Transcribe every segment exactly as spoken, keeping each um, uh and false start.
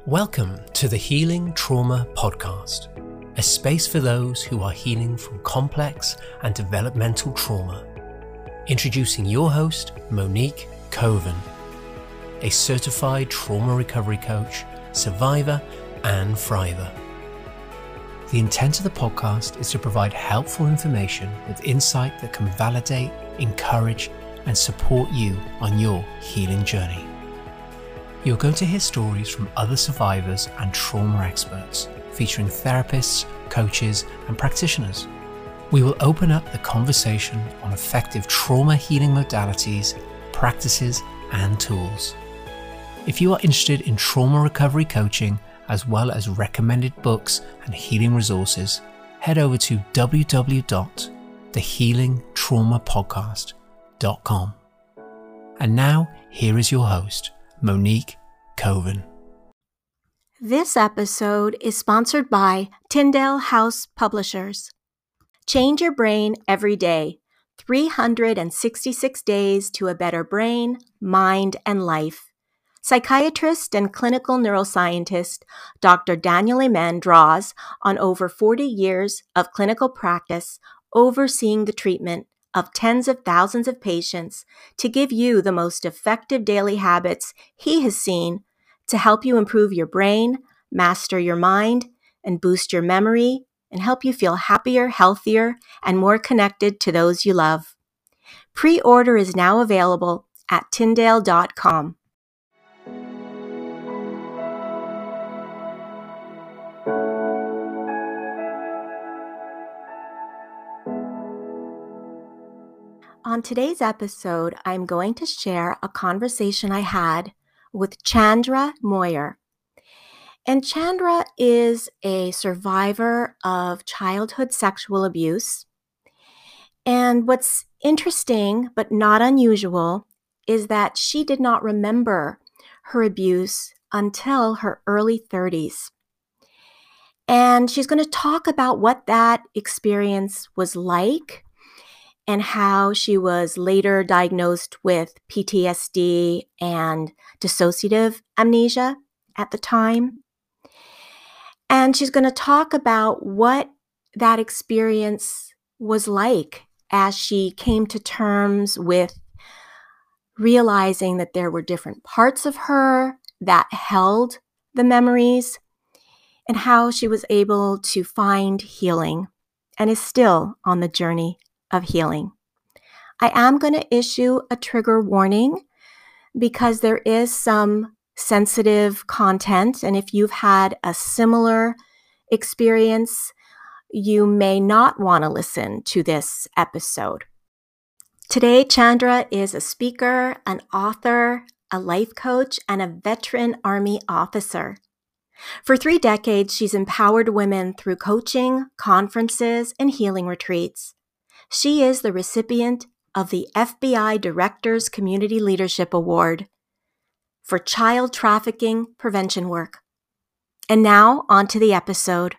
Welcome to the Healing Trauma Podcast, a space for those who are healing from complex and developmental trauma. Introducing your host, Monique Coven, a certified trauma recovery coach, survivor, and thriver. The intent of the podcast is to provide helpful information with insight that can validate, encourage, and support you on your healing journey. You're going to hear stories from other survivors and trauma experts, featuring therapists, coaches, and practitioners. We will open up the conversation on effective trauma healing modalities, practices, and tools. If you are interested in trauma recovery coaching, as well as recommended books and healing resources, head over to w w w dot the healing trauma podcast dot com. And now, here is your host, Monique Coven. This episode is sponsored by Tyndale House Publishers. Change your brain every day. three hundred sixty-six days to a better brain, mind, and life. Psychiatrist and clinical neuroscientist Doctor Daniel Amen draws on over forty years of clinical practice overseeing the treatment of tens of thousands of patients to give you the most effective daily habits he has seen to help you improve your brain, master your mind, and boost your memory, and help you feel happier, healthier, and more connected to those you love. Pre-order is now available at tyndale dot com. On today's episode, I'm going to share a conversation I had with Chandra Moyer. And Chandra is a survivor of childhood sexual abuse. And what's interesting, but not unusual, is that she did not remember her abuse until her early thirties. And she's going to talk about what that experience was like, and how she was later diagnosed with P T S D and dissociative amnesia at the time. And she's going to talk about what that experience was like as she came to terms with realizing that there were different parts of her that held the memories, and how she was able to find healing and is still on the journey of healing. I am going to issue a trigger warning because there is some sensitive content, and if you've had a similar experience, you may not want to listen to this episode. Today, Chandra is a speaker, an author, a life coach, and a veteran Army officer. For three decades, she's empowered women through coaching, conferences, and healing retreats. She is the recipient of the F B I Director's Community Leadership Award for child trafficking prevention work. And now, on to the episode.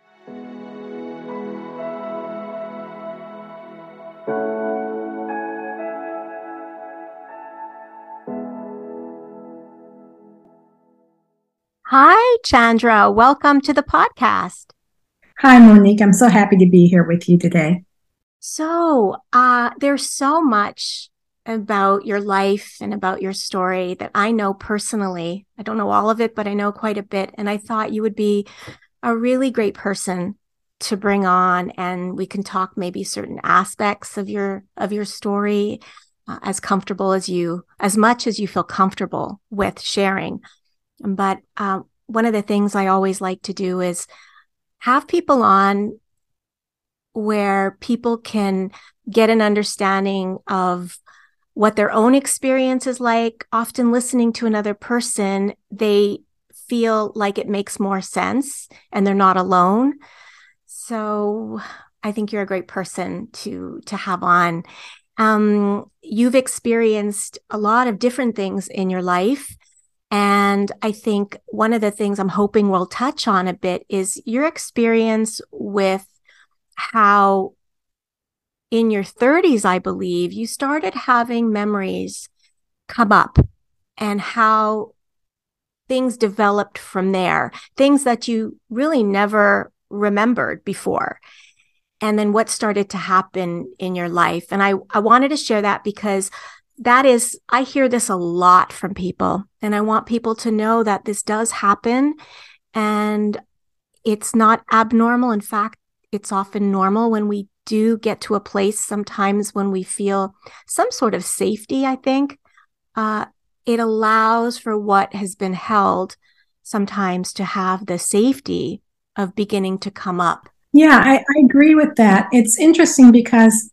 Hi, Chandra. Welcome to the podcast. Hi, Monique. I'm so happy to be here with you today. So uh, there's so much about your life and about your story that I know personally. I don't know all of it, but I know quite a bit. And I thought you would be a really great person to bring on, and we can talk maybe certain aspects of your of your story uh, as comfortable as you, as much as you feel comfortable with sharing. But uh, one of the things I always like to do is have people on where people can get an understanding of what their own experience is like. Often listening to another person, they feel like it makes more sense and they're not alone. So I think you're a great person to, to have on. Um, you've experienced a lot of different things in your life. And I think one of the things I'm hoping we'll touch on a bit is your experience with how in your thirties, I believe, you started having memories come up, and how things developed from there, things that you really never remembered before. And then what started to happen in your life. And I, I wanted to share that because that is, I hear this a lot from people, and I want people to know that this does happen and it's not abnormal. In fact, it's often normal when we do get to a place sometimes when we feel some sort of safety, I think. Uh, it allows for what has been held sometimes to have the safety of beginning to come up. Yeah, I, I agree with that. It's interesting because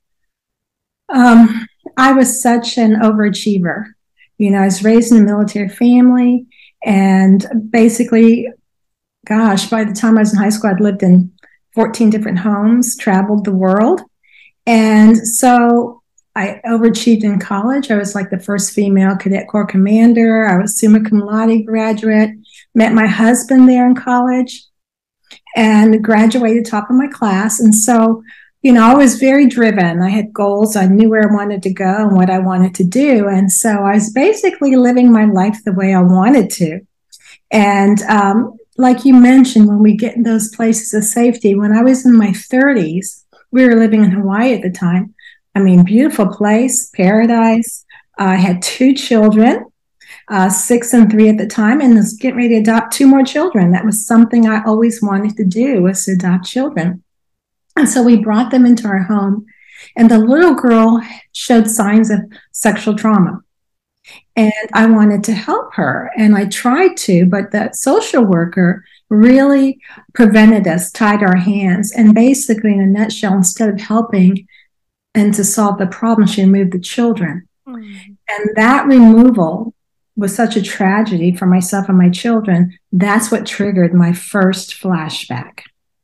um, I was such an overachiever. You know, I was raised in a military family, and basically, gosh, by the time I was in high school, I'd lived in fourteen different homes, traveled the world. And so I overachieved in college. I was like the first female cadet corps commander. I was summa cum laude graduate, met my husband there in college, and graduated top of my class. And so, you know, I was very driven. I had goals. I knew where I wanted to go and what I wanted to do. And so I was basically living my life the way I wanted to. And um, like you mentioned, when we get in those places of safety, when I was in my thirties, we were living in Hawaii at the time. I mean, beautiful place, paradise. I had two children. Uh, six and three at the time, and was getting ready to adopt two more children. That was something I always wanted to do, was to adopt children. And so we brought them into our home, and the little girl showed signs of sexual trauma. And I wanted to help her, and I tried to, but that social worker really prevented us, tied our hands, and basically, in a nutshell, instead of helping and to solve the problem, she removed the children. Mm. And that removal was such a tragedy for myself and my children. That's what triggered my first flashback.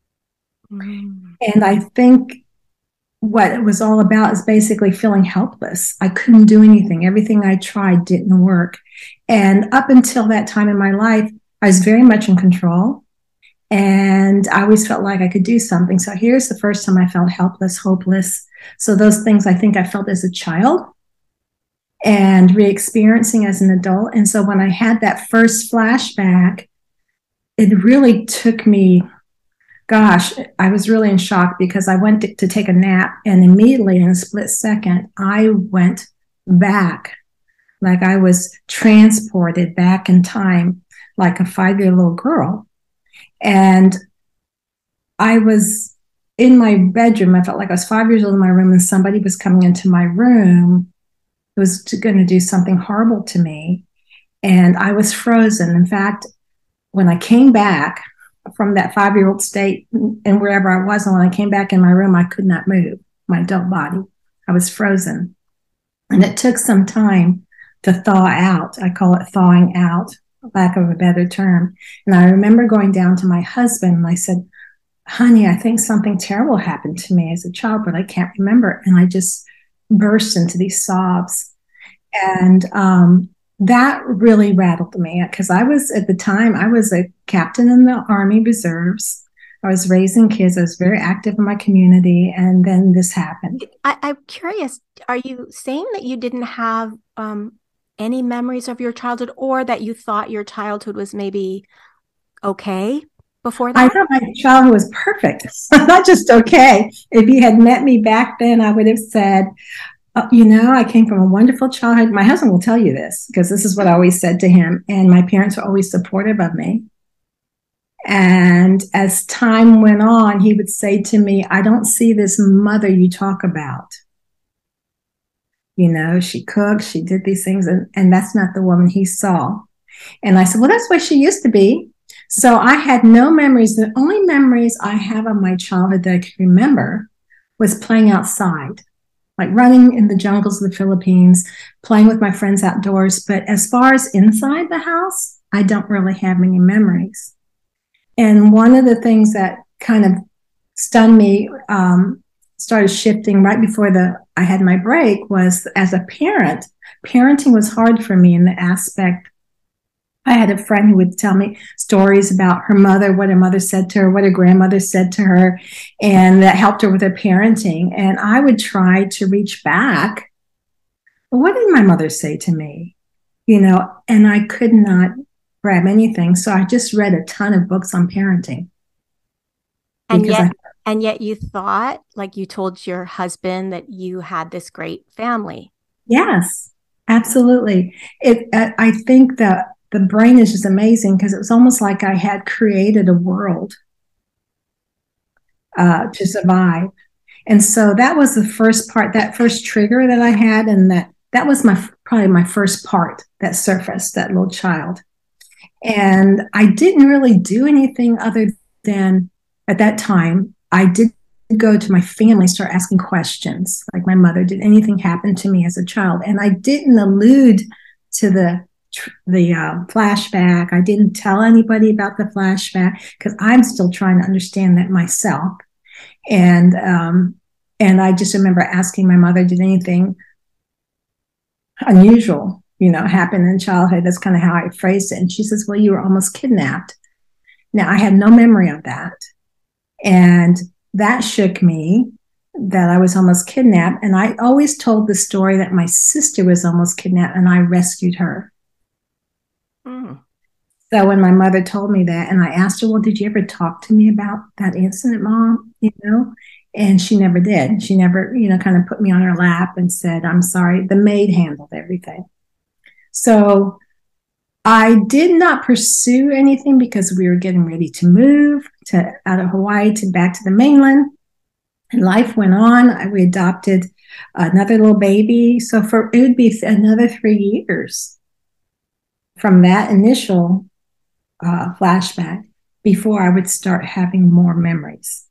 Mm. And I think what it was all about is basically feeling helpless. I couldn't do anything. Everything I tried didn't work. And up until that time in my life, I was very much in control. And I always felt like I could do something. So here's the first time I felt helpless, hopeless. So those things I think I felt as a child and re-experiencing as an adult. And so when I had that first flashback, it really took me, gosh, I was really in shock because I went to, to take a nap, and immediately in a split second, I went back, like I was transported back in time, like a five-year-old little girl. And I was in my bedroom. I felt like I was five years old in my room, and somebody was coming into my room, was going to do something horrible to me. And I was frozen. In fact, when I came back from that five-year-old state and wherever I was, and when I came back in my room, I could not move my adult body. I was frozen. And it took some time to thaw out. I call it thawing out, lack of a better term. And I remember going down to my husband, and I said, honey, I think something terrible happened to me as a child, but I can't remember. And I just burst into these sobs. And um, that really rattled me, because I was, at the time, I was a captain in the Army Reserves. I was raising kids. I was very active in my community. And then this happened. I, I'm curious, are you saying that you didn't have um, any memories of your childhood, or that you thought your childhood was maybe okay before that? I thought my childhood was perfect, not just okay. If you had met me back then, I would have said, uh, you know, I came from a wonderful childhood. My husband will tell you this, because this is what I always said to him. And my parents were always supportive of me. And as time went on, he would say to me, I don't see this mother you talk about. You know, she cooked, she did these things, and, and that's not the woman he saw. And I said, well, that's what she used to be. So I had no memories. The only memories I have of my childhood that I could remember was playing outside, like running in the jungles of the Philippines, playing with my friends outdoors. But as far as inside the house, I don't really have many memories. And one of the things that kind of stunned me, um, started shifting right before the I had my break, was as a parent, parenting was hard for me in the aspect. I had a friend who would tell me stories about her mother, what her mother said to her, what her grandmother said to her, and that helped her with her parenting. And I would try to reach back. What did my mother say to me? You know, and I could not grab anything. So I just read a ton of books on parenting. And yet, I, and yet you thought, like you told your husband that you had this great family. Yes, absolutely. It. Uh, I think that the brain is just amazing because it was almost like I had created a world uh, to survive. And so that was the first part, that first trigger that I had. And that, that was my, probably my first part that surfaced, that little child. And I didn't really do anything other than at that time, I did go to my family, start asking questions. Like my mother, did anything happen to me as a child? And I didn't allude to the the uh, flashback. I didn't tell anybody about the flashback because I'm still trying to understand that myself. And um, and I just remember asking my mother, did anything unusual, you know, happen in childhood? That's kind of how I phrased it. And she says, well, you were almost kidnapped. Now, I had no memory of that. And that shook me, that I was almost kidnapped. And I always told the story that my sister was almost kidnapped and I rescued her. Mm. So when my mother told me that, and I asked her, well, did you ever talk to me about that incident, Mom? You know, and she never did. She never, you know, kind of put me on her lap and said, I'm sorry. The maid handled everything. So I did not pursue anything because we were getting ready to move to out of Hawaii to back to the mainland. And life went on. I, we adopted another little baby. So for it would be another three years from that initial uh, flashback before I would start having more memories.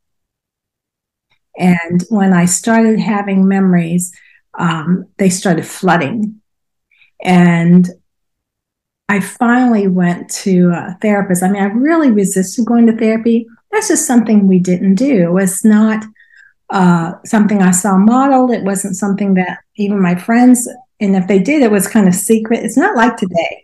And when I started having memories, um, they started flooding. And I finally went to a therapist. I mean, I really resisted going to therapy. That's just something we didn't do. It was not uh, something I saw modeled. It wasn't something that even my friends, and if they did, it was kind of secret. It's not like today.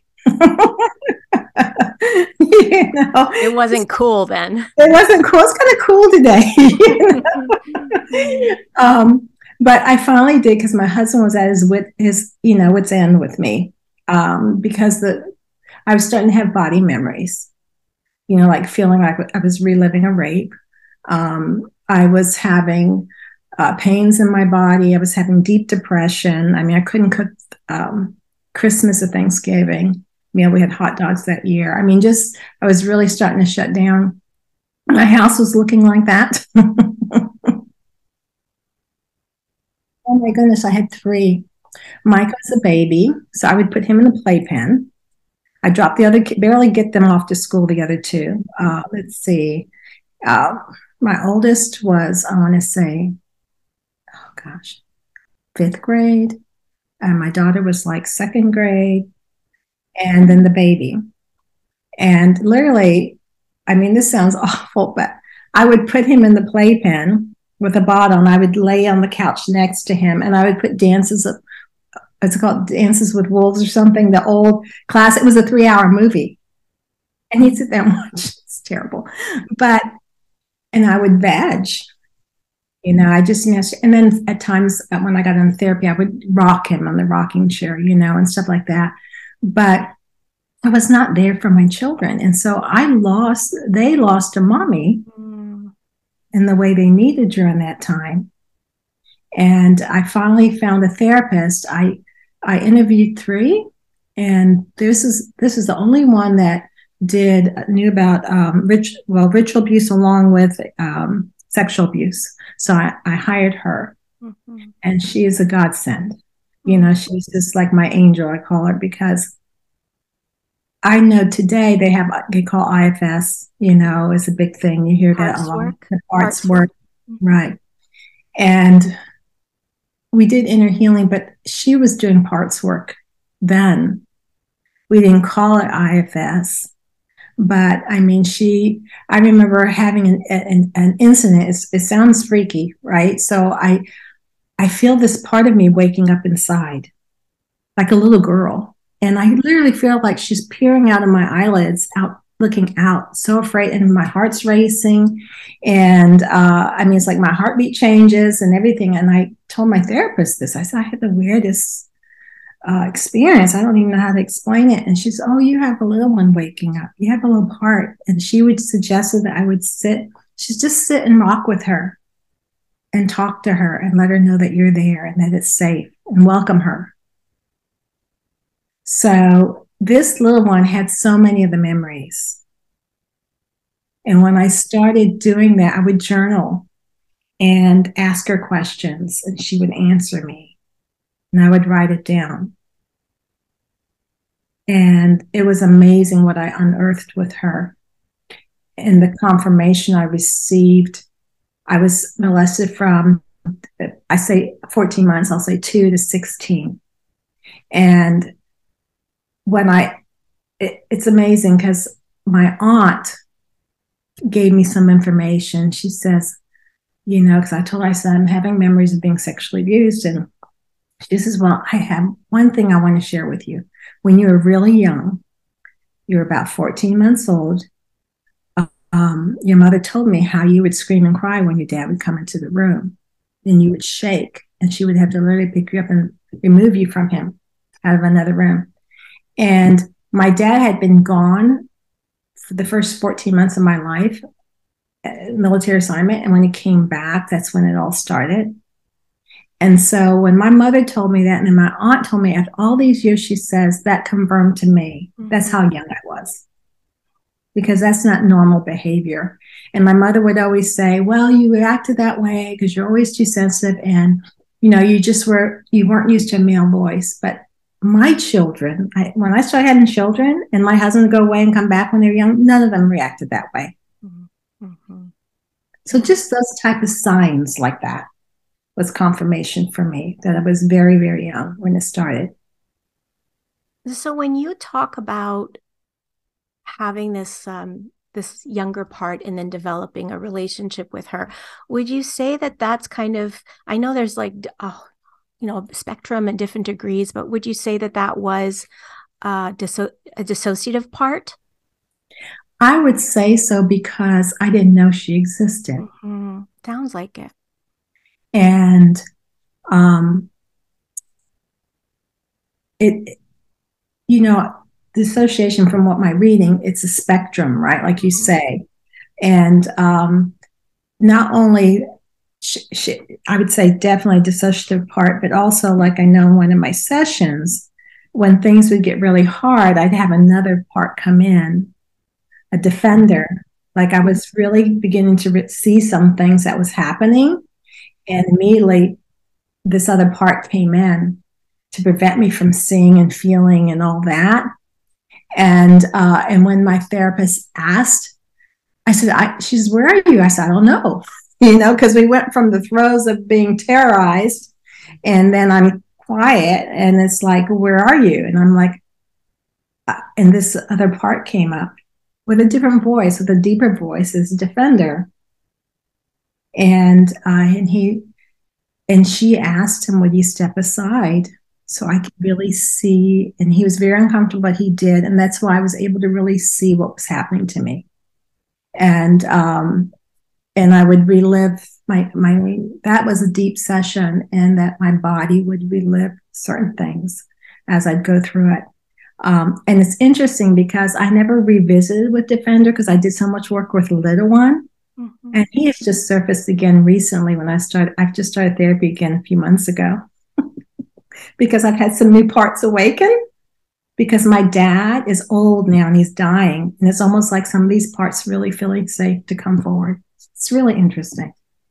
You know? It wasn't cool then. It wasn't cool. It's kind of cool today. You know? um, but I finally did because my husband was at his wit, his you know wit's end with me um, because the I was starting to have body memories. You know, like feeling like I was reliving a rape. Um, I was having uh, pains in my body. I was having deep depression. I mean, I couldn't cook um, Christmas or Thanksgiving. You know, we had hot dogs that year. I mean, just, I was really starting to shut down. My house was looking like that. Oh my goodness, I had three. Mike was a baby, so I would put him in the playpen. I dropped the other, barely get them off to school, the other two. Uh, let's see. Uh, my oldest was, I want to say, oh gosh, fifth grade. And my daughter was like second grade. And then the baby. And literally, I mean, this sounds awful, but I would put him in the playpen with a bottle and I would lay on the couch next to him and I would put dances of, it's called Dances with Wolves or something, the old class. It was a three hour movie. And he'd sit there and watch. It's terrible. But, and I would veg. You know, I just, and then at times when I got into therapy, I would rock him on the rocking chair, you know, and stuff like that. But I was not there for my children. And so I lost, they lost a mommy mm. in the way they needed during that time. And I finally found a therapist. I I interviewed three, and this is this is the only one that did knew about um, rich well ritual abuse along with um, sexual abuse. So I, I hired her, mm-hmm. and she is a godsend. Mm-hmm. You know, she's just like my angel. I call her because I know today they have they call I F S. You know, is a big thing. You hear Parts that a lot. Work. The parts, Parts work, work. Right? And we did inner healing, but she was doing parts work then. We didn't call it I F S, but I mean, she, I remember having an, an, an incident. It's, it sounds freaky, right? So I, I feel this part of me waking up inside like a little girl. And I literally feel like she's peering out of my eyelids, out, looking out, so afraid. And my heart's racing. And uh, I mean, it's like my heartbeat changes and everything. And I told my therapist this. I said, I had the weirdest uh, experience. I don't even know how to explain it. And she's, oh, you have a little one waking up. You have a little part. And she would suggest that I would sit, she'd just sit and rock with her and talk to her and let her know that you're there and that it's safe and welcome her. So this little one had so many of the memories. And when I started doing that, I would journal and ask her questions, and she would answer me, and I would write it down. And it was amazing what I unearthed with her. And the confirmation I received, I was molested from, I say fourteen months, I'll say two to sixteen. And when I, it, it's amazing because my aunt gave me some information. She says, you know, because I told her, I said, I'm having memories of being sexually abused. And she says, well, I have one thing I want to share with you. When you were really young, you were about fourteen months old, um, your mother told me how you would scream and cry when your dad would come into the room. And you would shake, and she would have to literally pick you up and remove you from him out of another room. And my dad had been gone for the first fourteen months of my life, military assignment. And when he came back, that's when it all started. And so when my mother told me that, and then my aunt told me after all these years, she says, that confirmed to me, that's how young I was. Because that's not normal behavior. And my mother would always say, well, you reacted that way because you're always too sensitive. And, you know, you just were, you weren't used to a male voice. But my children, I, when I started having children and my husband would go away and come back when they were young, none of them reacted that way. Mm-hmm. So just those type of signs like that was confirmation for me that I was very, very young when it started. So when you talk about having this um, this younger part and then developing a relationship with her, would you say that that's kind of, I know there's like, oh, you know, spectrum and different degrees, but would you say that that was uh, disso- a dissociative part? I would say so because I didn't know she existed. Mm-hmm. Sounds like it. And um, it, you know, dissociation from what my reading, it's a spectrum, right? Like you say. And um, not only, sh- sh- I would say definitely dissociative part, but also like I know in one of my sessions, when things would get really hard, I'd have another part come in, a defender. Like I was really beginning to re- see some things that was happening. And immediately this other part came in to prevent me from seeing and feeling and all that. And uh, and when my therapist asked, I said, I, she says, where are you? I said, I don't know, you know, because we went from the throes of being terrorized and then I'm quiet and it's like, where are you? And I'm like, uh, and this other part came up with a different voice, with a deeper voice as a defender. And uh, and he and she asked him, would you step aside so I could really see? And he was very uncomfortable, but he did, and that's why I was able to really see what was happening to me. And um, and I would relive my my. That was a deep session, and that my body would relive certain things as I'd go through it. Um, and it's interesting because I never revisited with Defender because I did so much work with Little One. Mm-hmm. And he has just surfaced again recently when I started, I've just started therapy again a few months ago because I've had some new parts awaken because my dad is old now and he's dying. And it's almost like some of these parts really feeling safe to come forward. It's really interesting.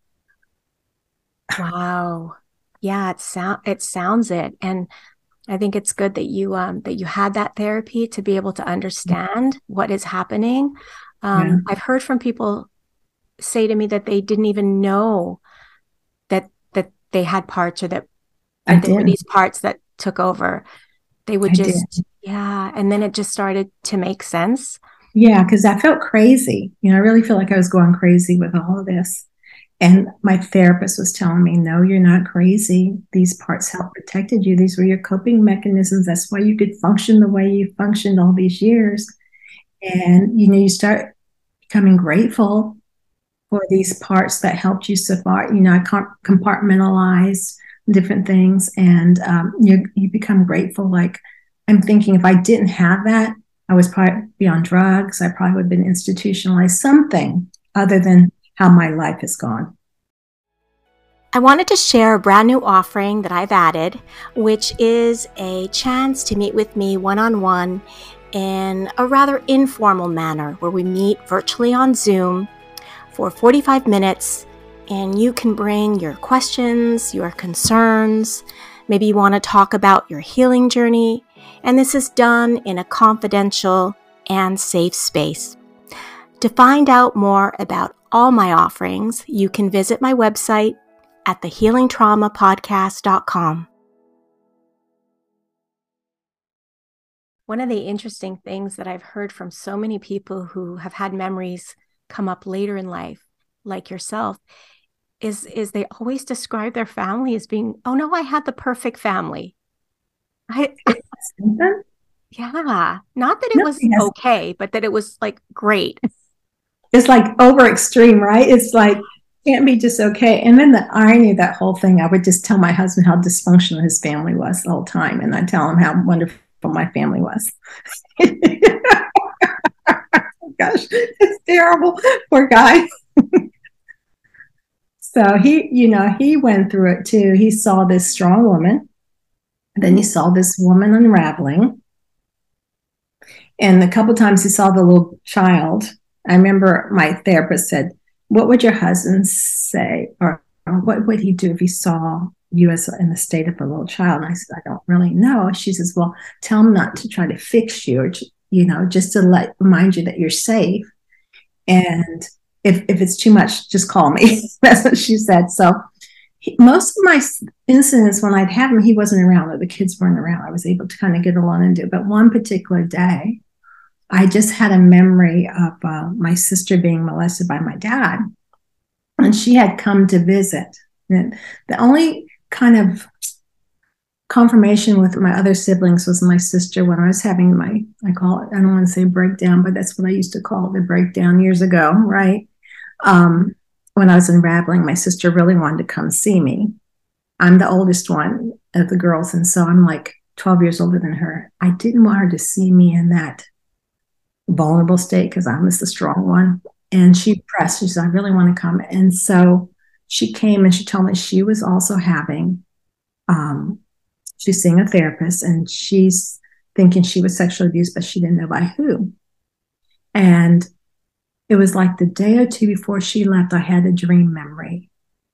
Wow. Yeah, it, sound, it sounds it. And I think it's good that you um, that you had that therapy to be able to understand what is happening. Um, yeah. I've heard from people say to me that they didn't even know that that they had parts or that, that there were these parts that took over. They would I just, did. yeah. And then it just started to make sense. Yeah, because I felt crazy. You know, I really feel like I was going crazy with all of this. And my therapist was telling me, no, you're not crazy. These parts helped protected you. These were your coping mechanisms. That's why you could function the way you functioned all these years. And, you know, you start becoming grateful for these parts that helped you survive. You know, I compartmentalized different things. And um, you, you become grateful. Like, I'm thinking if I didn't have that, I was probably be on drugs. I probably would have been institutionalized, something other than how my life has gone. I wanted to share a brand new offering that I've added, which is a chance to meet with me one-on-one in a rather informal manner, where we meet virtually on Zoom for forty-five minutes, and you can bring your questions, your concerns. Maybe you want to talk about your healing journey, and this is done in a confidential and safe space. To find out more about all my offerings, you can visit my website at the healing trauma podcast dot com. One of the interesting things that I've heard from so many people who have had memories come up later in life, like yourself, is, is they always describe their family as being, oh no, I had the perfect family. I, yeah, not that it No, was yes. okay, but that it was like great. It's like over extreme, right? It's like, can't be just okay. And then the irony of that whole thing, I would just tell my husband how dysfunctional his family was the whole time. And I tell him how wonderful my family was. Gosh, it's terrible. Poor guy. So he, you know, he went through it too. He saw this strong woman. Then he saw this woman unraveling. And a couple times he saw the little child. I remember my therapist said, what would your husband say, or, or what would he do if he saw you as in the state of a little child? And I said, I don't really know. She says, well, tell him not to try to fix you, or to, you know, just to let remind you that you're safe. And if if it's too much, just call me. That's what she said. So he, most of my incidents when I'd have him, he wasn't around, or the kids weren't around. I was able to kind of get along and do it. But one particular day, I just had a memory of uh, my sister being molested by my dad, and she had come to visit. And the only kind of confirmation with my other siblings was my sister when I was having my, I call it, I don't want to say breakdown, but that's what I used to call it, the breakdown years ago, right? Um, when I was unraveling, my sister really wanted to come see me. I'm the oldest one of the girls, and so I'm like twelve years older than her. I didn't want her to see me in that vulnerable state because I was the strong one. And she pressed, she said, I really want to come. And so she came and she told me she was also having, um, she's seeing a therapist, and she's thinking she was sexually abused, but she didn't know by who. And it was like the day or two before she left, I had a dream memory.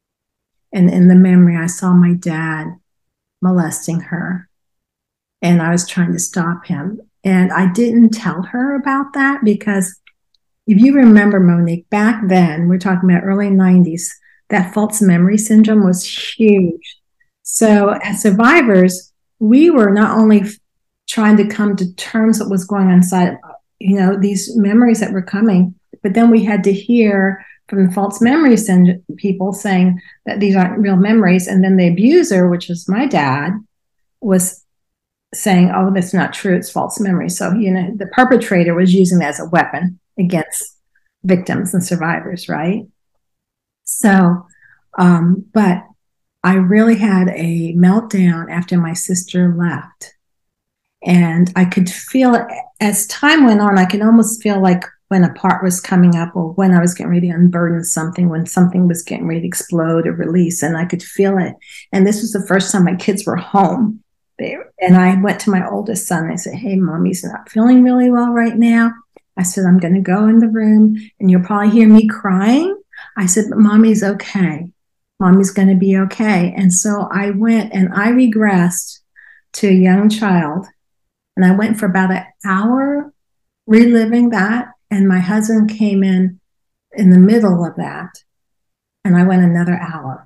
And in the memory, I saw my dad molesting her, and I was trying to stop him. And I didn't tell her about that because if you remember, Monique, back then, we're talking about early nineties, that false memory syndrome was huge. So as survivors, we were not only trying to come to terms with what was going on inside, you know, these memories that were coming, but then we had to hear from the false memory syndrome people saying that these aren't real memories. And then the abuser, which was my dad, was saying, oh, that's not true, it's false memory. So, you know, the perpetrator was using that as a weapon against victims and survivors, right? So, um, but I really had a meltdown after my sister left. And I could feel it as time went on. I could almost feel like when a part was coming up, or when I was getting ready to unburden something, when something was getting ready to explode or release, and I could feel it. And this was the first time my kids were home. They, and I went to my oldest son and I said, hey, Mommy's not feeling really well right now. I said, I'm going to go in the room and you'll probably hear me crying. I said, but Mommy's okay. Mommy's going to be okay. And so I went and I regressed to a young child. And I went for about an hour reliving that. And my husband came in in the middle of that. And I went another hour.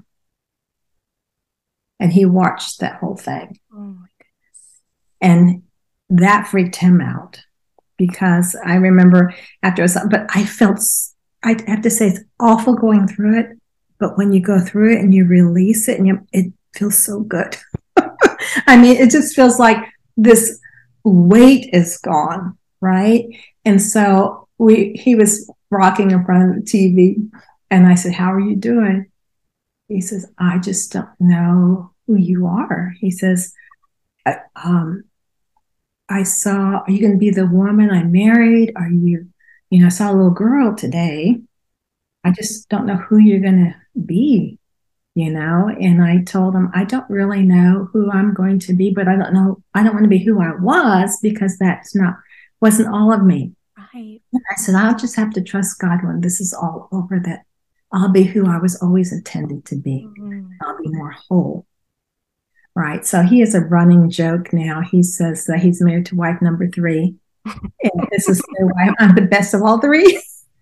And he watched that whole thing. Oh my goodness. And that freaked him out because I remember after it was, but I felt, I have to say, it's awful going through it. But when you go through it and you release it, and you, it feels so good. I mean, it just feels like this weight is gone, right? And so we, he was rocking in front of the T V, and I said, how are you doing? He says, I just don't know who you are. He says, I, um, I saw, are you going to be the woman I married? Are you, you know, I saw a little girl today. I just don't know who you're going to be, you know? And I told him, I don't really know who I'm going to be, but I don't know, I don't want to be who I was, because that's not, wasn't all of me. Right. And I said, I'll just have to trust God when this is all over, that I'll be who I was always intended to be. Mm-hmm. I'll be more whole. Right. So he is a running joke now. He says that he's married to wife number three. And this is the wife. I'm the best of all three.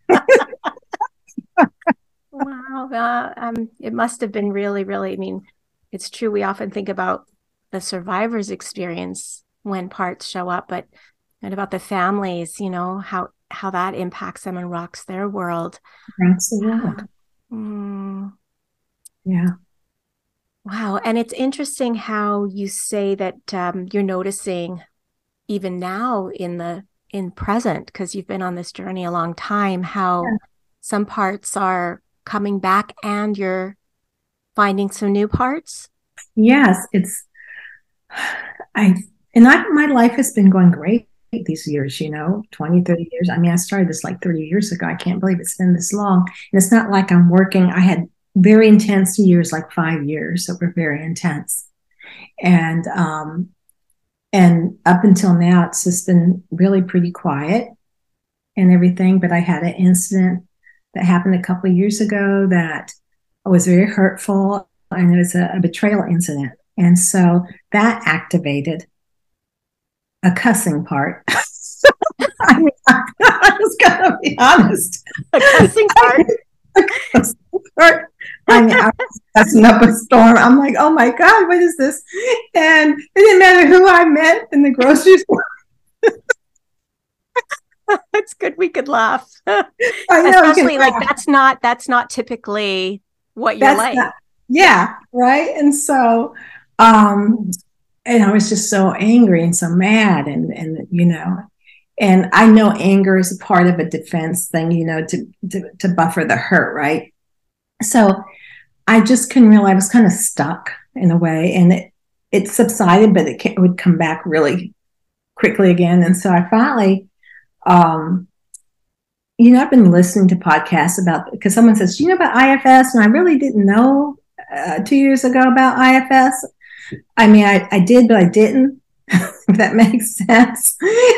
Wow. Uh, um, it must have been really, really, I mean, it's true. We often think about the survivor's experience when parts show up, but and about the families, you know, how, how that impacts them and rocks their world. Rocks the world. Uh, mm. Yeah. Wow. And it's interesting how you say that um, you're noticing even now in the in present, because you've been on this journey a long time, how yeah. some parts are coming back and you're finding some new parts. Yes, it's I and I my life has been going great these years, you know, twenty, thirty years. I mean, I started this like thirty years ago. I can't believe it's been this long. And it's not like I'm working. I had very intense years, like five years that were very intense. And um, and up until now, it's just been really pretty quiet and everything. But I had an incident that happened a couple of years ago that was very hurtful, and it was a, a betrayal incident. And so that activated a cussing part. I mean, I was gonna be honest. A cussing part. A cussing part. I mean, I was cussing up a storm. I'm like, oh my God, what is this? And it didn't matter who I met in the grocery store. It's good we could laugh. I know, especially like laugh. that's not that's not typically what you're that's like. Not, yeah, right. And so um and I was just so angry and so mad, and and you know, and I know anger is a part of a defense thing, you know, to to, to buffer the hurt, right? So I just couldn't realize I was kind of stuck in a way, and it it subsided, but it, it would come back really quickly again. And so I finally, um, you know, I've been listening to podcasts about, because someone says, you know about I F S? And I really didn't know uh, two years ago about I F S. I mean, I, I did, but I didn't, if that makes sense.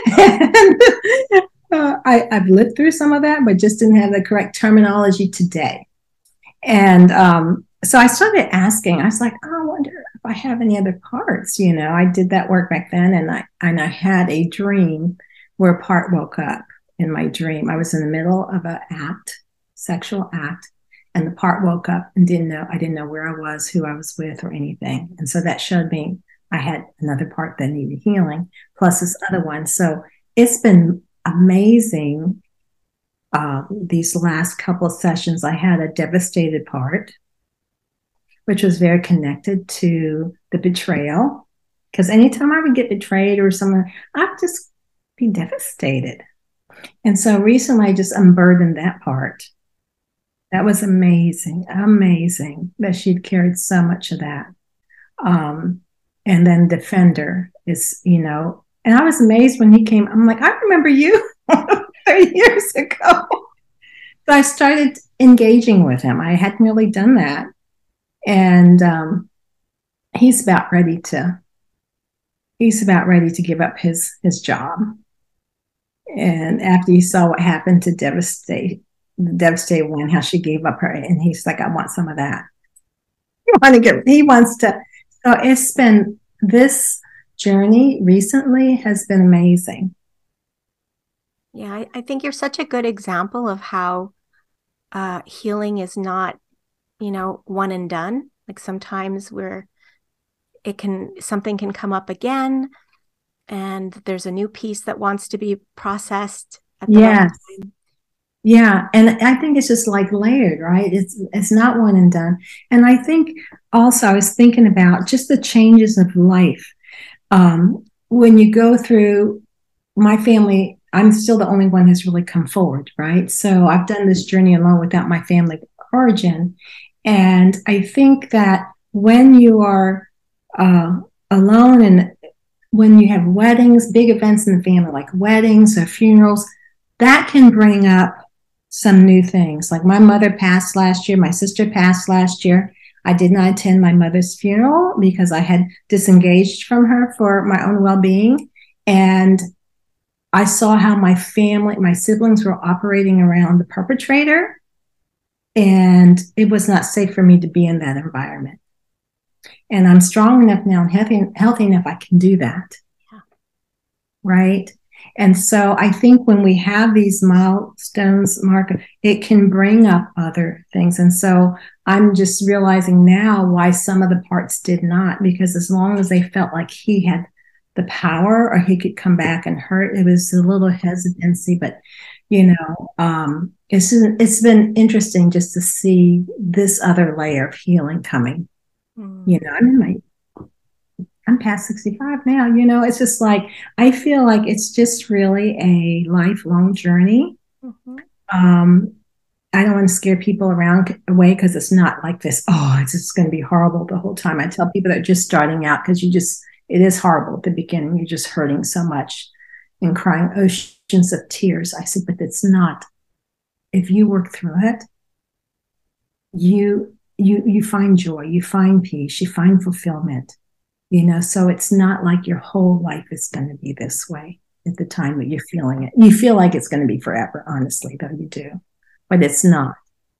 And uh, I, I've lived through some of that, but just didn't have the correct terminology today. And um, so I started asking, I was like, oh, I wonder if I have any other parts. You know, I did that work back then, and I and I had a dream where a part woke up in my dream. I was in the middle of an act, sexual act, and the part woke up and didn't know, I didn't know where I was, who I was with, or anything. And so that showed me I had another part that needed healing, plus this other one. So it's been amazing. Uh, these last couple of sessions, I had a devastated part, which was very connected to the betrayal. Because anytime I would get betrayed or someone, I'd just be devastated. And so recently I just unburdened that part. That was amazing, amazing that she'd carried so much of that. Um, and then Defender is, you know, and I was amazed when he came. I'm like, I remember you thirty years ago. So I started engaging with him. I hadn't really done that. And um, he's about ready to, he's about ready to give up his, his job. And after he saw what happened to Devastate, the Devastated One, how she gave up her, and he's like, I want some of that. He want to get, he wants to. So it's been, this journey recently has been amazing. Yeah, I, I think you're such a good example of how uh, healing is not, you know, one and done. Like sometimes we're, it can, something can come up again, and there's a new piece that wants to be processed at the yes. right time. Yeah. And I think it's just like layered, right? It's it's not one and done. And I think also I was thinking about just the changes of life. Um, when you go through, my family, I'm still the only one who's really come forward, right? So I've done this journey alone without my family origin. And I think that when you are uh, alone. And when you have weddings, big events in the family, like weddings or funerals, that can bring up some new things. Like my mother passed last year, my sister passed last year. I did not attend my mother's funeral because I had disengaged from her for my own well-being. And I saw how my family, my siblings were operating around the perpetrator. And it was not safe for me to be in that environment. And I'm strong enough now and healthy, healthy enough I can do that. Yeah. Right? And so I think when we have these milestones, Mark, it can bring up other things. And so I'm just realizing now why some of the parts did not, because as long as they felt like he had the power or he could come back and hurt, it was a little hesitancy. But, you know, um, it's, it's been interesting just to see this other layer of healing coming. Mm. You know, I'm in my I'm past sixty-five now, you know, it's just like, I feel like it's just really a lifelong journey. Mm-hmm. Um, I don't want to scare people around away because it's not like this, oh, it's just going to be horrible the whole time. I tell people that are just starting out because you just, it is horrible at the beginning. You're just hurting so much and crying oceans of tears. I said, but it's not. If you work through it, you, you, you find joy, you find peace, you find fulfillment. You know, so it's not like your whole life is going to be this way at the time that you're feeling it. You feel like it's going to be forever, honestly, though you do, but it's not.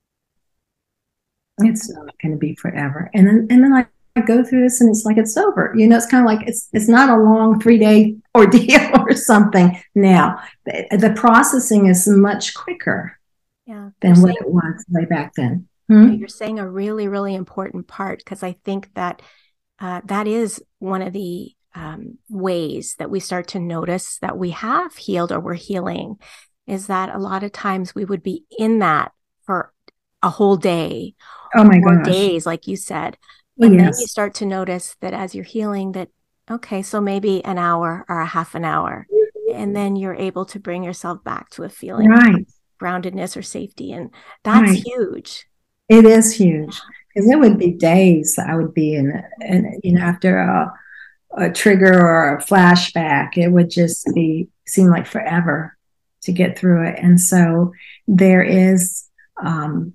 It's not going to be forever. And then, and then I, I go through this, and it's like it's over. You know, it's kind of like it's it's not a long three day ordeal or something. Now, the, the processing is much quicker, yeah, than what it was way back then. Hmm? You're saying a really, really important part, because I think that. Uh, that is one of the um, ways that we start to notice that we have healed or we're healing, is that a lot of times we would be in that for a whole day, oh my or gosh. days, like you said. Oh, and yes. Then you start to notice that as you're healing that, okay, so maybe an hour or a half an hour, and then you're able to bring yourself back to a feeling right. of groundedness or safety. And that's right. huge. It is huge. Because it would be days I would be in, in you know, after a, a trigger or a flashback, it would just be seem like forever to get through it. And so there is, um,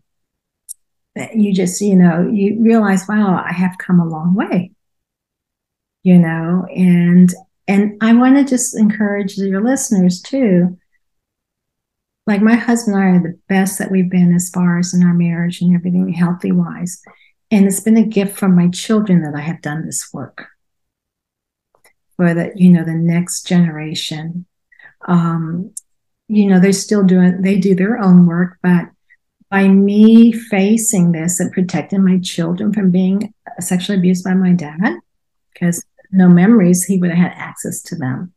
you just, you know, you realize, wow, I have come a long way, you know, and and I want to just encourage your listeners too. Like my husband and I are the best that we've been as far as in our marriage and everything healthy wise. And it's been a gift from my children that I have done this work for the, you know, the next generation. Um, you know, they're still doing, they do their own work, but by me facing this and protecting my children from being sexually abused by my dad, because no memories, he would have had access to them.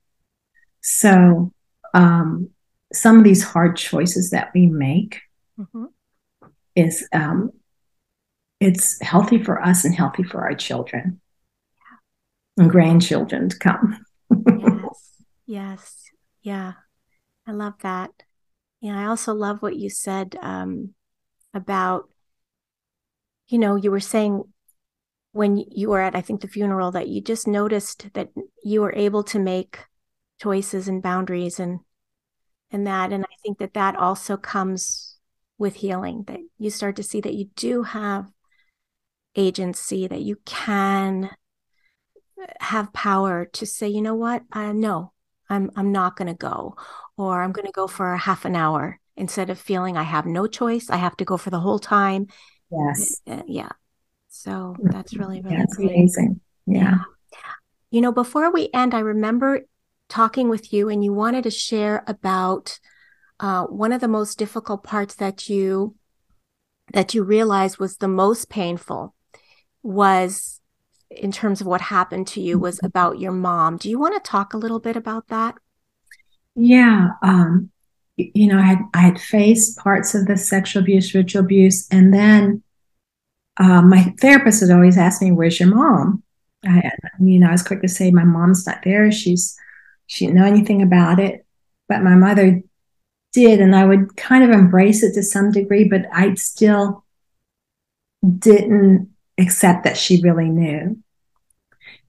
So, um, some of these hard choices that we make mm-hmm. is um, it's healthy for us and healthy for our children and grandchildren to come. Yes, yes, yeah, I love that. Yeah, I also love what you said um, about, you know, you were saying when you were at, I think, the funeral, that you just noticed that you were able to make choices and boundaries and and that. And I think that that also comes with healing, that you start to see that you do have agency, that you can have power to say, you know what, uh, no, I'm, I'm not going to go, or I'm going to go for a half an hour instead of feeling I have no choice. I have to go for the whole time. Yes. Uh, yeah. So that's really, really that's great. Amazing. Yeah. yeah. You know, before we end, I remember talking with you and you wanted to share about uh, one of the most difficult parts that you that you realized was the most painful was in terms of what happened to you was about your mom. Do you want to talk a little bit about that? Yeah. Um, you know, I had, I had faced parts of the sexual abuse, ritual abuse, and then uh, my therapist had always asked me, where's your mom? I, you know, I was quick to say, my mom's not there. She's She didn't know anything about it, but my mother did, and I would kind of embrace it to some degree, but I still didn't accept that she really knew.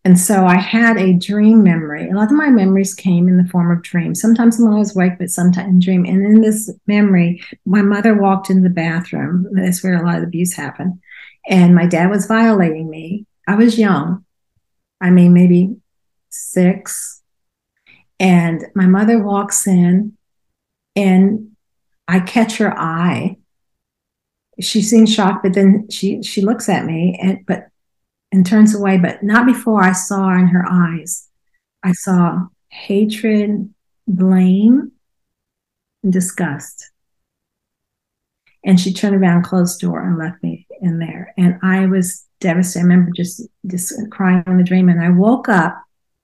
And so I had a dream memory. A lot of my memories came in the form of dreams, sometimes when I was awake, but sometimes in dream. And in this memory, my mother walked into the bathroom. That's where a lot of abuse happened. And my dad was violating me. I was young. I mean, maybe six. And my mother walks in, and I catch her eye. She seems shocked, but then she, she looks at me, and but and turns away, but not before I saw in her eyes. I saw hatred, blame, and disgust. And she turned around, closed the door, and left me in there. And I was devastated. I remember just, just crying in the dream. And I woke up,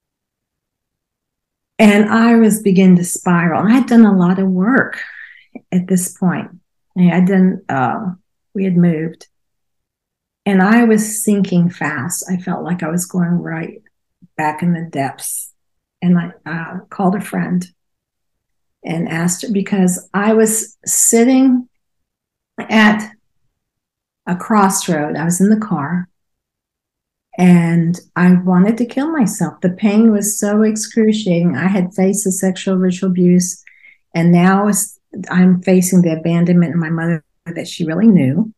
and I was beginning to spiral. And I had done a lot of work at this point. I had done, uh, we had moved. And I was sinking fast. I felt like I was going right back in the depths. And I uh, called a friend and asked her, because I was sitting at a crossroad. I was in the car, and I wanted to kill myself. The pain was so excruciating. I had faced the sexual ritual abuse, and now I'm facing the abandonment of my mother that she really knew.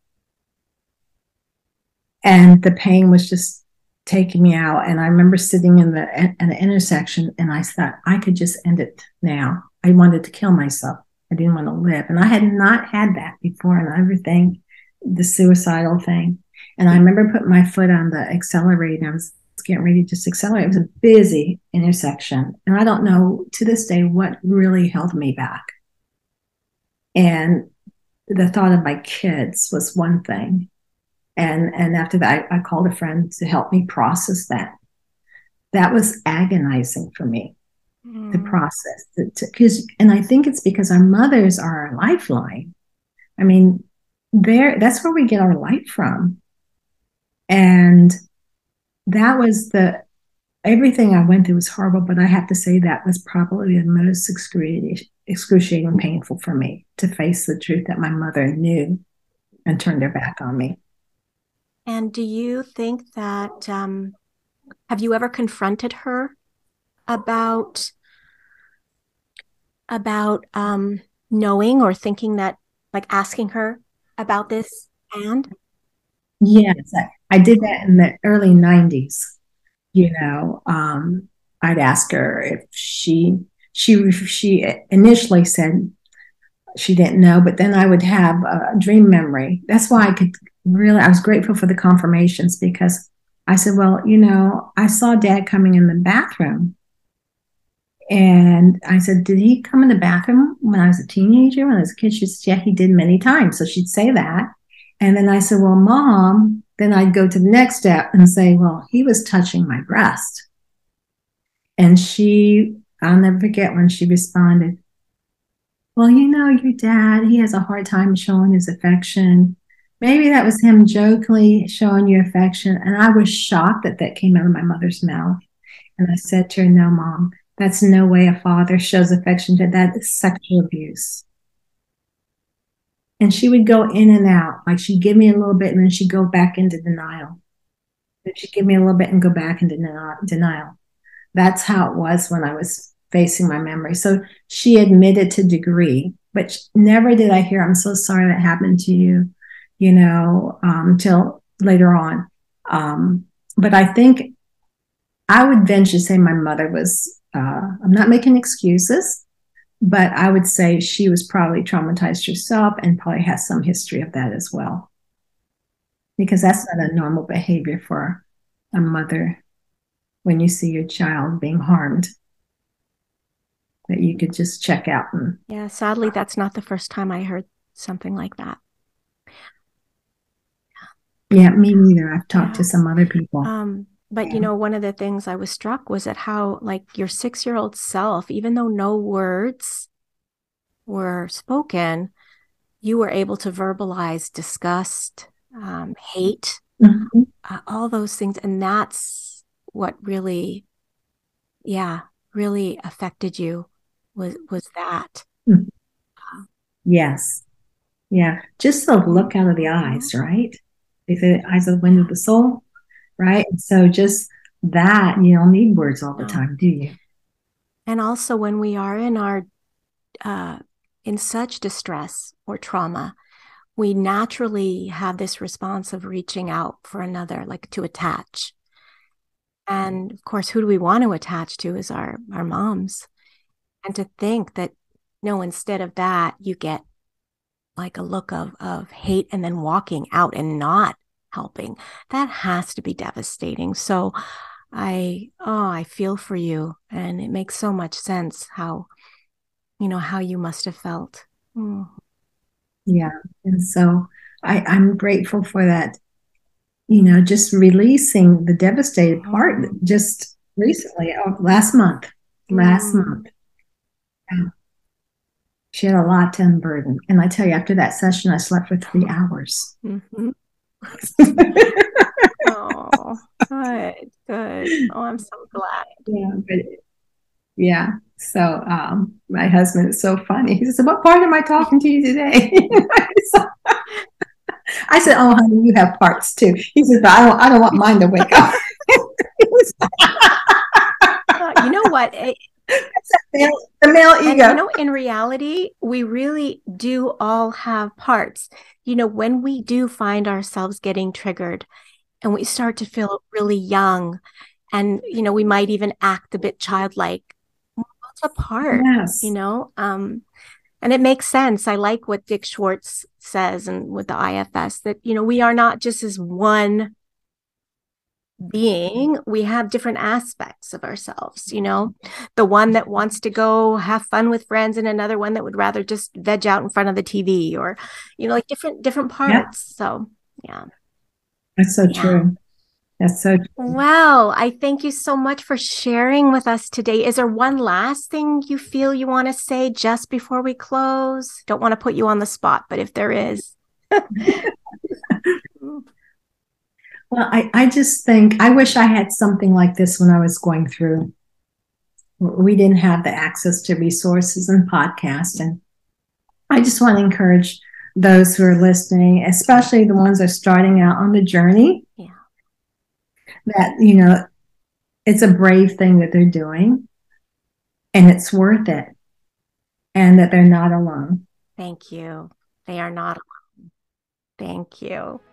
And the pain was just taking me out. And I remember sitting in the at an intersection, and I thought, I could just end it now. I wanted to kill myself. I didn't want to live. And I had not had that before, and everything, the suicidal thing. And I remember putting my foot on the accelerator. I was getting ready to just accelerate. It was a busy intersection. And I don't know to this day what really held me back. And the thought of my kids was one thing. And, and after that, I, I called a friend to help me process that. That was agonizing for me, mm. to process. To, to, cause, and I think it's because our mothers are our lifeline. I mean, there that's where we get our life from. And that was the, everything I went through was horrible, but I have to say that was probably the most excruciating, excruciating and painful for me, to face the truth that my mother knew and turned her back on me. And do you think that, um, have you ever confronted her about, about um, knowing or thinking that, like asking her about this? And yes, I, I did that in the early nineties. You know, um, I'd ask her if she, she, she initially said she didn't know, but then I would have a dream memory. That's why I could really, I was grateful for the confirmations, because I said, well, you know, I saw Dad coming in the bathroom. And I said, did he come in the bathroom when I was a teenager, when I was a kid? She said, yeah, he did many times. So she'd say that. And then I said, well, Mom, then I'd go to the next step and say, well, he was touching my breast. And she, I'll never forget when she responded, well, you know, your dad, he has a hard time showing his affection. Maybe that was him jokingly showing you affection. And I was shocked that that came out of my mother's mouth. And I said to her, no, Mom, that's no way a father shows affection to that. Is sexual abuse. And she would go in and out. Like, she'd give me a little bit, and then she'd go back into denial. Then she'd give me a little bit and go back into denial. That's how it was when I was facing my memory. So she admitted to degree, but never did I hear, I'm so sorry that happened to you, you know, um, till later on. Um, but I think I would venture to say my mother was, uh, I'm not making excuses, but I would say she was probably traumatized herself and probably has some history of that as well. Because that's not a normal behavior for a mother when you see your child being harmed, that you could just check out. And yeah, sadly, that's not the first time I heard something like that. Yeah, me neither. I've talked yeah. to some other people. Um, but, yeah. you know, one of the things I was struck was at how, like, your six-year-old self, even though no words were spoken, you were able to verbalize disgust, um, hate, mm-hmm. uh, all those things. And that's what really, yeah, really affected you, was, was that. Mm-hmm. Uh, yes. Yeah. Just the look out of the eyes, right? They say the eyes are the window of the soul, right? And so just that, you don't need words all the No. time, do you? And also when we are in our, uh, in such distress or trauma, we naturally have this response of reaching out for another, like to attach. And of course, who do we want to attach to is our, our moms. And to think that, no, instead of that, you get like a look of, of hate and then walking out and not helping. That has to be devastating. So I, oh, I feel for you. And it makes so much sense how, you know, how you must have felt. Mm. Yeah. And so I, I'm grateful for that, you know, just releasing the devastated part Mm. just recently, oh, last month, last Mm. month. Yeah. She had a lot to unburden. And I tell you, after that session, I slept for three hours. Mm-hmm. Oh, good, good. Oh, I'm so glad. Yeah, but yeah. So um, my husband is so funny. He said, "What part am I talking to you today?" So, I said, "Oh, honey, you have parts too." He said, "But I don't. I don't want mine to wake up." Uh, you know what? It, the male ego. and you know, in reality, we really do all have parts. You know, when we do find ourselves getting triggered and we start to feel really young, and you know, we might even act a bit childlike. That's a part, Yes. you know. Um, and it makes sense. I like what Dick Schwartz says, and with the I F S, that you know, we are not just as one being. We have different aspects of ourselves, you know, the one that wants to go have fun with friends, and another one that would rather just veg out in front of the T V, or you know, like different different parts. Yep. So yeah, that's so yeah. true. That's so true. Well, I thank you so much for sharing with us today. Is there one last thing you feel you want to say just before we close? Don't want to put you on the spot, but if there is. Well, I, I just think, I wish I had something like this when I was going through. We didn't have the access to resources and podcasts. And I just want to encourage those who are listening, especially the ones that are starting out on the journey, yeah. that, you know, it's a brave thing that they're doing and it's worth it, and that they're not alone. Thank you. They are not alone. Thank you.